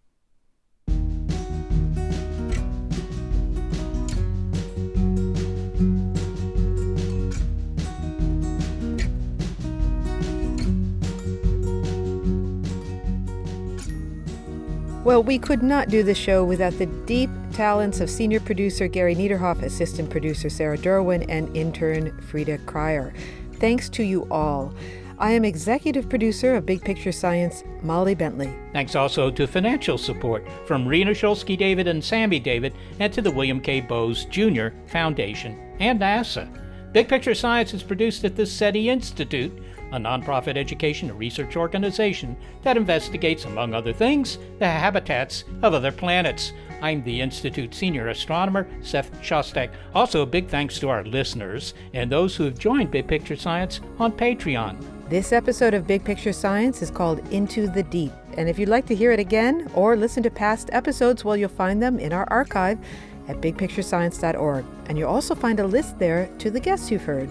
S6: Well, we could not do the show without the deep talents of senior producer Gary Niederhoff, assistant producer Sarah Derwin, and intern Frida Cryer. Thanks to you all. I am executive producer of Big Picture Science, Molly Bentley.
S4: Thanks also to financial support from Rena Shulsky David and Sammy David, and to the William K. Bowes Junior Foundation and NASA. Big Picture Science is produced at the SETI Institute, a nonprofit education and research organization that investigates, among other things, the habitats of other planets. I'm the Institute Senior Astronomer, Seth Shostak. Also, a big thanks to our listeners and those who have joined Big Picture Science on Patreon.
S6: This episode of Big Picture Science is called Into the Deep. And if you'd like to hear it again or listen to past episodes, well, you'll find them in our archive at big picture science dot org. And you'll also find a list there to the guests you've heard.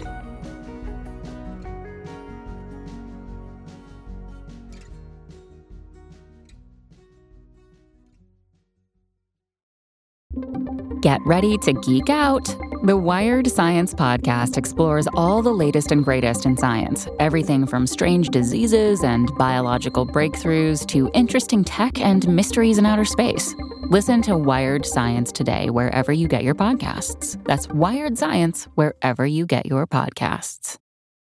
S7: Get ready to geek out. The Wired Science Podcast explores all the latest and greatest in science, everything from strange diseases and biological breakthroughs to interesting tech and mysteries in outer space. Listen to Wired Science today wherever you get your podcasts. That's Wired Science wherever you get your podcasts.